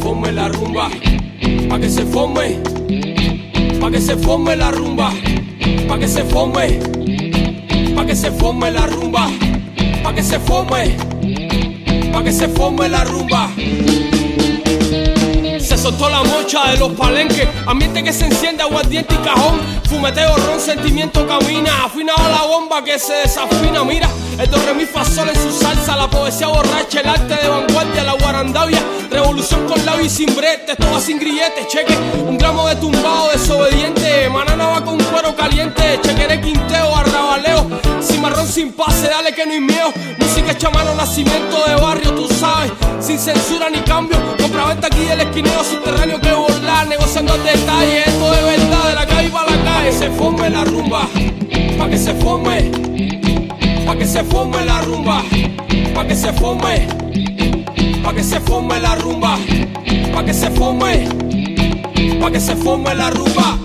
forme la rumba, pa' que se forme, pa' que se forme la rumba, pa' que se forme, pa' que se forme la rumba, pa' que se forme, pa' que se forme la rumba. Se soltó la mocha de los palenques, ambiente que se enciende, aguardiente y cajón, fumeteo, ron, sentimiento camina, afinado la bomba que se desafina, mira, el do, re, mi, fa, sol en su salsa, la poesía borracha, el arte de vanguardia, la guarandavia, revolución con labio y sin brete, esto va sin grilletes, cheque, un gramo de tumbado desobediente, manana va con cuero caliente, chequere, quinteo, arrabaleo, cimarrón sin pase, dale que no hay miedo, música chamano, nacimiento de barrio, tú sabes, sin censura ni cambio, compra-venta aquí del esquineo subterráneo que burlar, negociando el detalle, esto de verdad, de la calle para la calle, se forme la rumba, pa' que se forme, pa' que se forme la rumba, pa' que se forme, pa' que se forme la rumba, pa' que se forme, pa' que se forme la rumba.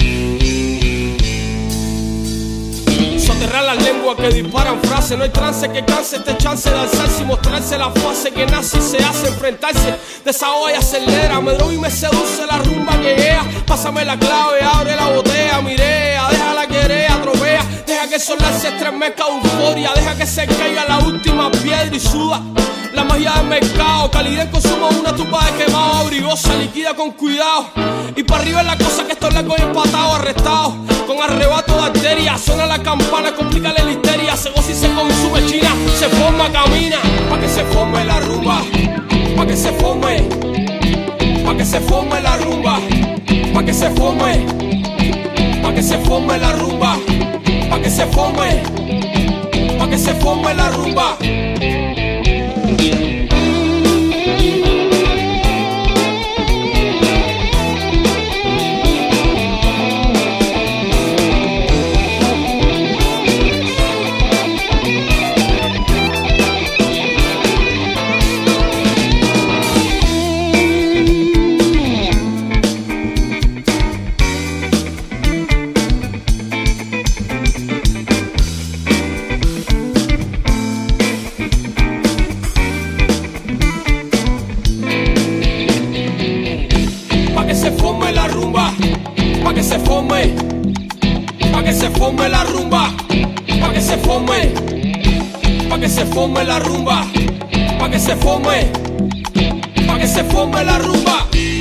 Soterrar las lenguas que disparan frases, no hay trance que canse este chance de alzarse y mostrarse la fase que nace y se hace enfrentarse. Desahoga y acelera, me droga y me seduce la rumba que guía. Pásame la clave, abre la botella, mirea, déjala querer, atropella. Deja que el solar se estremezca de euforia, deja que se caiga la última piedra y suda. La magia del mercado, calidad en consumo, una tupa de quemado, abrigosa, liquida con cuidado. Y para arriba es la cosa que estoy lejos empatado, arrestado, con arrebato de arteria. Suena la campana, complícale la histeria. Se goza y se consume China, se forma, camina. Pa' que se forme la rumba, pa' que se forme, pa' que se forme la rumba, pa' que se forme, pa' que se forme la rumba, pa' que se forme, pa' que se forme la rumba. Pa' que se forme, pa' que se forme la rumba, pa' que se forme, pa' que se forme la rumba, pa' que se forme, pa' que se forme la rumba.